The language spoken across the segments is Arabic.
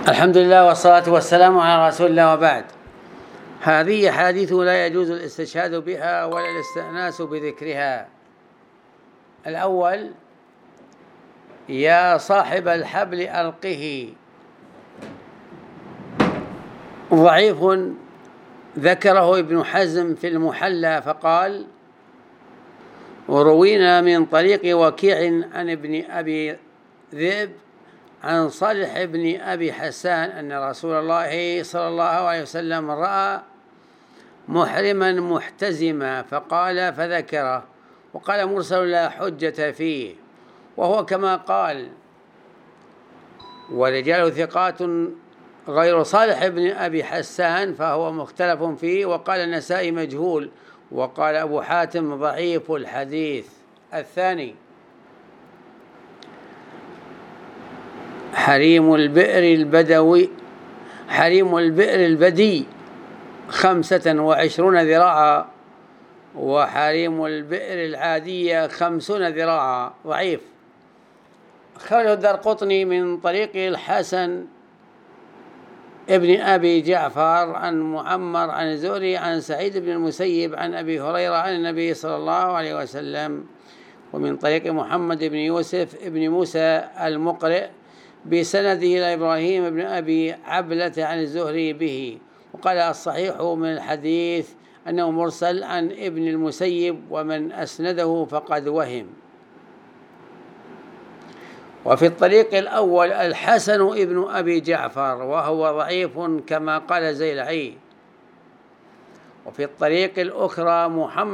الحمد لله والصلاة والسلام على رسول الله، وبعد. هذه حديث لا يجوز الاستشهاد بها ولا الاستئناس بذكرها. الأول: يا صاحب الحبل ألقه، ضعيف، ذكره ابن حزم في المحلى فقال: وروينا من طريق وكيع عن ابن أبي ذئب عن صالح بن أبي حسان أن رسول الله صلى الله عليه وسلم رأى محرما محتزما فقال فذكره، وقال مرسل لا حجة فيه، وهو كما قال، ورجال ثقات غير صالح بن أبي حسان فهو مختلف فيه، وقال النسائي مجهول، وقال أبو حاتم ضعيف الحديث. الثاني: حريم البئر البدي 25 ذراعا، وحريم البئر العادية 50 ذراعا، ضعيف. خرج الدارقطني من طريق الحسن ابن أبي جعفر عن معمر عن الزهري عن سعيد بن المسيب عن أبي هريرة عن النبي صلى الله عليه وسلم، ومن طريق محمد بن يوسف ابن موسى المقرئ بسنده إلى إبراهيم بن أبي عبلة عن الزهري به، وقال الصحيح من الحديث أنه مرسل عن ابن المسيب، ومن أسنده فقد وهم. وفي الطريق الأول الحسن ابن أبي جعفر وهو ضعيف كما قال زيلعي. وفي الطريق الأخرى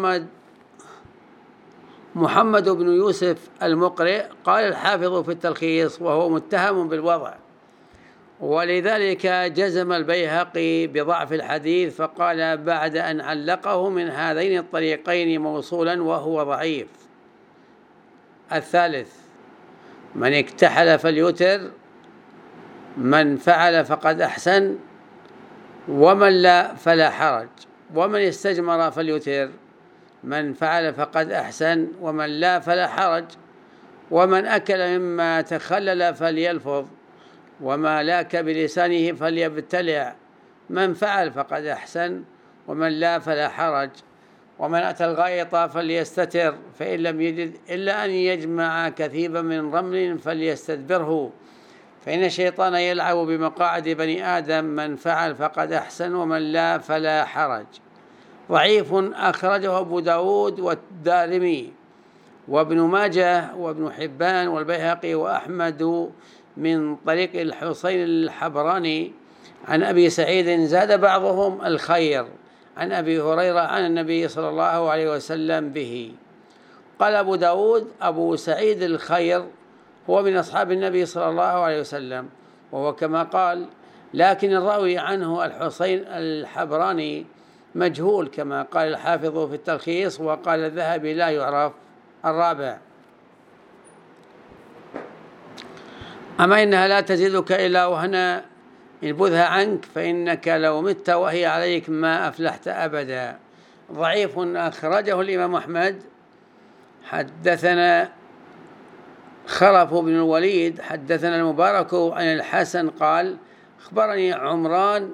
محمد بن يوسف المقرئ قال الحافظ في التلخيص وهو متهم بالوضع، ولذلك جزم البيهقي بضعف الحديث فقال بعد أن علقه من هذين الطريقين موصولا وهو ضعيف. الثالث: من اكتحل فليتر، من فعل فقد أحسن، ومن لا فلا حرج، ومن استجمر فليتر، من فعل فقد أحسن، ومن لا فلا حرج، ومن أكل مما تخلل فليلفظ، وما لاك بلسانه فليبتلع، من فعل فقد أحسن، ومن لا فلا حرج، ومن أتى الغائط فليستتر، فإن لم يجد إلا أن يجمع كثيبا من رمل فليستدبره، فإن الشيطان يلعب بمقاعد بني آدم، من فعل فقد أحسن، ومن لا فلا حرج. ضعيف، أخرجه أبو داود والدارمي وابن ماجه وابن حبان والبيهقي وأحمد من طريق الحسين الحبراني عن أبي سعيد، زاد بعضهم الخير، عن أبي هريرة عن النبي صلى الله عليه وسلم به. قال أبو داود: أبو سعيد الخير هو من أصحاب النبي صلى الله عليه وسلم، وهو كما قال، لكن الراوي عنه الحسين الحبراني مجهول كما قال الحافظ في التلخيص، وقال الذهبي لا يعرف. الرابع: أما إنها لا تزيدك إلا وهنا، إن بذها عنك فإنك لو مت وهي عليك ما أفلحت أبدا. ضعيف، أخرجه الإمام أحمد. حدثنا خلف بن الوليد حدثنا المبارك عن الحسن قال أخبرني عمران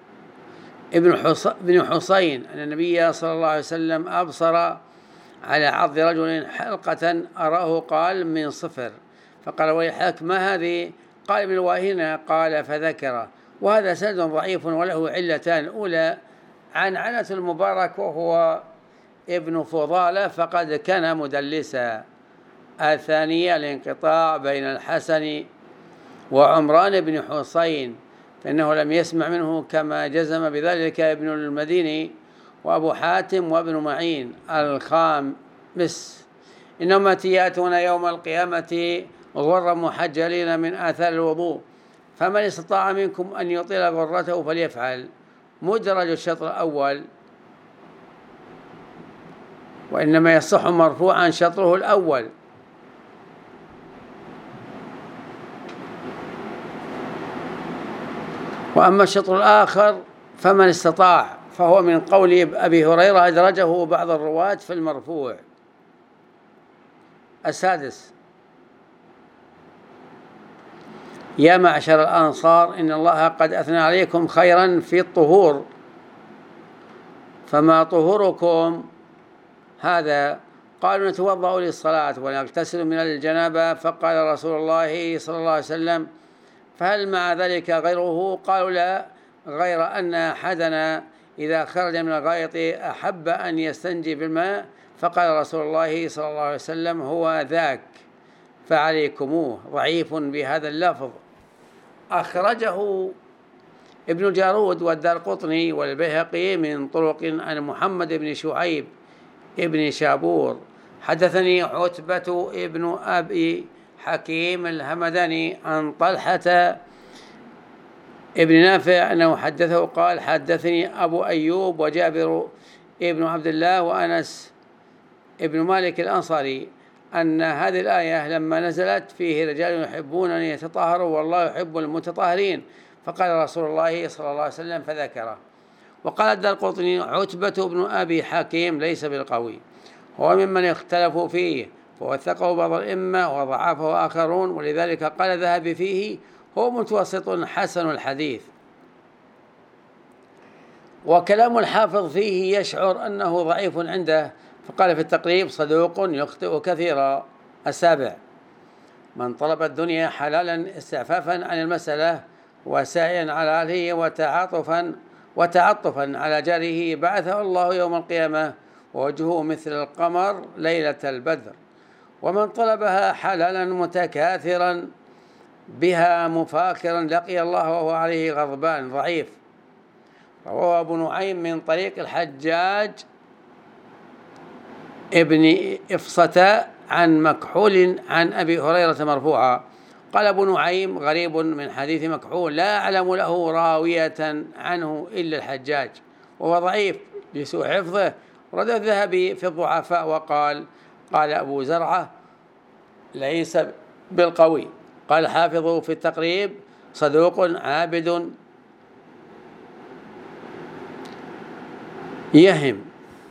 بن حسين أن النبي صلى الله عليه وسلم أبصر على عض رجل حلقة أراه، قال من صفر، فقال ويحك ما هذه؟ قال ابن الواهنة، قال فذكره. وهذا سند ضعيف وله علتان: الأولى عنعنة المبارك وهو ابن فضالة فقد كان مدلسا. الثانية الانقطاع بين الحسن وعمران بن حسين، فإنه لم يسمع منه كما جزم بذلك ابن المديني وأبو حاتم وابن معين. الخامس: إنما يأتون يوم القيامة غرا محجلين من آثار الوضوء، فمن استطاع منكم أن يطيل غرته فليفعل. مدرج الشطر الأول، وإنما يصح مرفوعا شطره الأول. وأما الشطر الآخر فمن استطاع فهو من قول أبي هريرة أدرجه بعض الرواة في المرفوع. السادس: يا معشر الأنصار إن الله قد أثنى عليكم خيرا في الطهور، فما طهوركم هذا؟ قالوا نتوضأ للصلاة ونغتسل من الجنابة. فقال رسول الله صلى الله عليه وسلم فهل مع ذلك غيره؟ قالوا لا، غير أن أحدنا إذا خرج من الغائط أحب أن يستنجي بالماء. فقال رسول الله صلى الله عليه وسلم هو ذاك فعليكموه. ضعيف بهذا اللفظ. أخرجه ابن الجارود والدارقطني والبيهقي من طرق عن محمد بن شعيب ابن شابور حدثني عتبة ابن أبي حكيم الهمداني عن طلحة ابن نافع أنه حدثه قال حدثني أبو أيوب وجابر ابن عبد الله وأنس ابن مالك الأنصاري أن هذه الآية لما نزلت فيه رجال يحبون أن يتطهروا والله يحب المتطهرين، فقال رسول الله صلى الله عليه وسلم فذكره. وقال الدارقطني عتبة بن أبي حكيم ليس بالقوي، هو ممن اختلفوا فيه، فوثقه بعض الأئمة وضعفه آخرون، ولذلك قال الذهبي فيه هو متوسط حسن الحديث. وكلام الحافظ فيه يشعر أنه ضعيف عنده، فقال في التقريب صدوق يخطئ كثيرا. 7 من طلب الدنيا حلالا استعفافا عن المسألة وسعيا على أهله وتعطفا على جاره بعثه الله يوم القيامة ووجهه مثل القمر ليلة البدر. ومن طلبها حلالا متكاثرا بها مفاخرا لقي الله وهو عليه غضبان. ضعيف. رواه أبو نعيم من طريق الحجاج ابن إفصة عن مكحول عن أبي هريرة مرفوعا. قال أبو نعيم غريب من حديث مكحول لا أعلم له راوية عنه إلا الحجاج، وهو ضعيف لسوء حفظه. رد الذهبي في الضعفاء وقال قال أبو زرعة ليس بالقوي. قال حافظه في التقريب صدوق عابد يهم.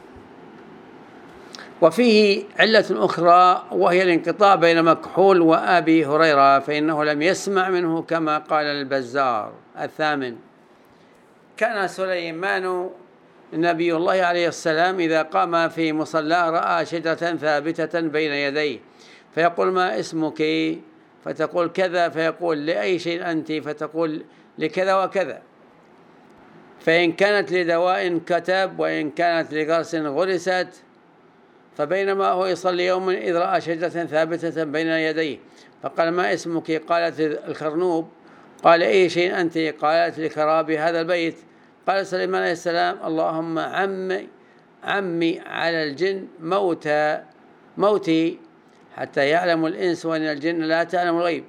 وفيه علة أخرى وهي الانقطاع بين مكحول وأبي هريرة، فإنه لم يسمع منه كما قال البزار. 8 كان سليمان نبي الله عليه السلام إذا قام في مصلاه رأى شجرة ثابتة بين يديه فيقول ما اسمك؟ فتقول كذا، فيقول لأي شيء أنت؟ فتقول لكذا وكذا. فإن كانت لدواء كتب وإن كانت لغرس غرست. فبينما هو يصلي يوما إذ رأى شجرة ثابتة بين يديه فقال ما اسمك؟ قالت الخرنوب. قال أي شيء أنت؟ قالت لخراب هذا البيت. قال سليمان عليه السلام اللهم عمي على الجن موتي حتى يعلم الإنس وأن الجن لا تعلم الغيب.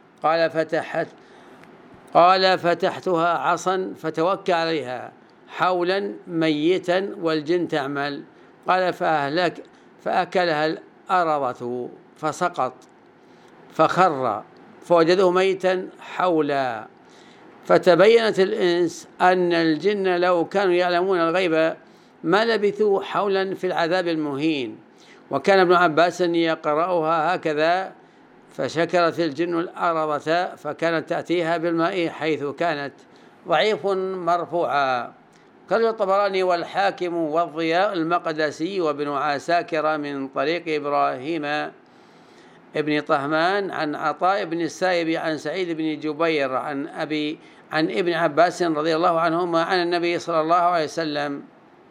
قال فتحتها عصا فتوكى عليها حولا ميتا والجن تعمل. قال فأكلها الأرضة فسقط فخر فوجدوه ميتا حولا. فتبينت الإنس أن الجن لو كانوا يعلمون الغيب ما لبثوا حولا في العذاب المهين. وكان ابن عباس يقرأها هكذا فشكرت الجن الأرضة فكانت تأتيها بالماء حيث كانت. ضعيف مرفوعا. قال الطبراني والحاكم والضياء المقدسي وابن عساكر من طريق إبراهيم ابن طهمان عن عطاء بن السائب عن سعيد بن جبير عن ابن عباس رضي الله عنهما عن النبي صلى الله عليه وسلم.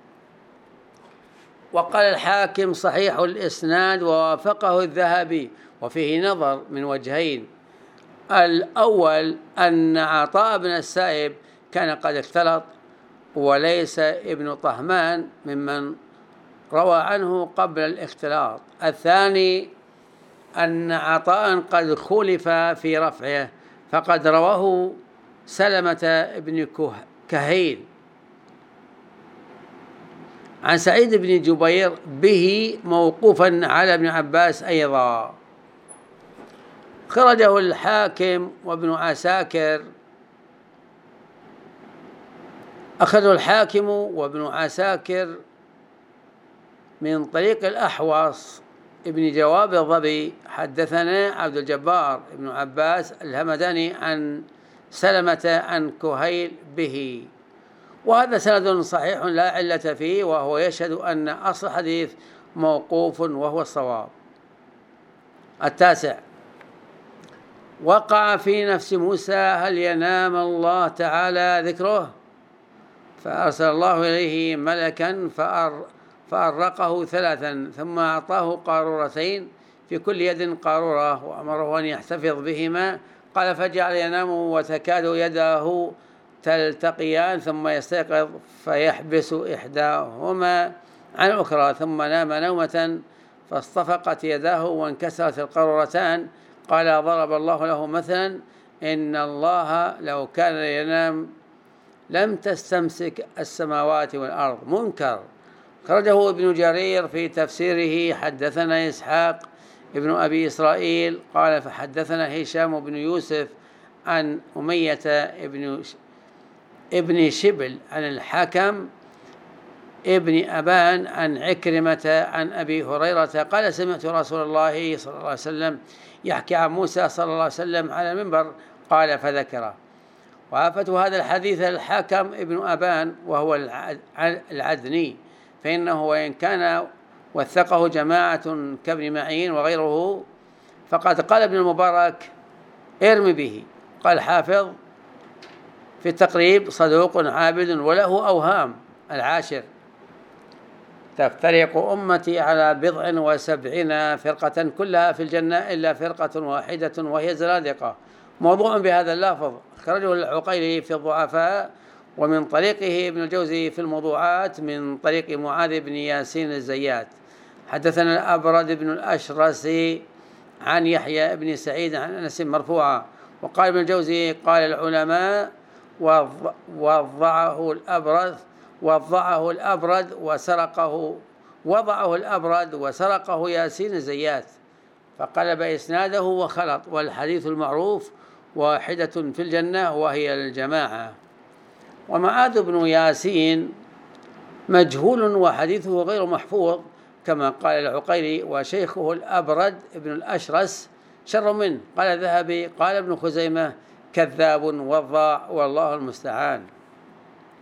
وقال الحاكم صحيح الإسناد ووافقه الذهبي، وفيه نظر من وجهين. الأول أن عطاء بن السائب كان قد اختلط وليس ابن طهمان ممن روى عنه قبل الاختلاط. الثاني أن عطاء قد خلف في رفعه فقد رواه سلمة بن كهيل عن سعيد بن جبير به موقوفا على ابن عباس أيضا. خرجه الحاكم وابن عساكر. أخذه الحاكم وابن عساكر من طريق الأحوص ابن جواب الظبي حدثنا عبد الجبار بن عباس الهمداني عن سلمة عن كهيل به، وهذا سند صحيح لا علة فيه، وهو يشهد أن أصل الحديث موقوف وهو الصواب. 9. وقع في نفس موسى هل ينام الله تعالى ذكره، فأرسل الله إليه ملكا فأرقه 3 ثم أعطاه قارورتين في كل يد قارورة وأمره أن يحتفظ بهما. قال فجعل ينام وتكاد يده تلتقيان ثم يستيقظ فيحبس إحداهما عن الأخرى، ثم نام نومة فاصطفقت يداه وانكسرت القارورتان. قال ضرب الله له مثلا إن الله لو كان ينام لم تستمسك السماوات والأرض. منكر. خرجه ابن جرير في تفسيره. حدثنا إسحاق ابن أبي إسرائيل قال فحدثنا هشام بن يوسف عن أمية ابن شبل عن الحكم ابن أبان عن عكرمة عن أبي هريرة قال سمعت رسول الله صلى الله عليه وسلم يحكي عن موسى صلى الله عليه وسلم على المنبر. قال فذكره. وآفة هذا الحديث الحكم ابن أبان وهو العدني، فإنه وإن كان وثقه جماعة كابن معين وغيره فقد قال ابن المبارك ارم به. قال حافظ في التقريب صدوق عابد وله أوهام. 10. تفترق أمتي على 70 فرقة كلها في الجنة إلا فرقة واحدة وهي الزنادقة. موضوع بهذا اللفظ خرجه العقيلي في الضعفاء، ومن طريقه ابن الجوزي في الموضوعات من طريق معاذ بن ياسين الزيات. حدثنا الأبرد بن الأشرس عن يحيى بن سعيد عن أنس مرفوعا. وقال ابن الجوزي قال العلماء وضعه الأبرد وسرقه ياسين الزيات فقلب إسناده وخلط، والحديث المعروف واحدة في الجنة وهي الجماعة. ومعاذ بن ياسين مجهول وحديثه غير محفوظ كما قال العقيلي، وشيخه الأبرد ابن الأشرس شر منه. قال الذهبي قال ابن خزيمة كذاب وضاع والله المستعان.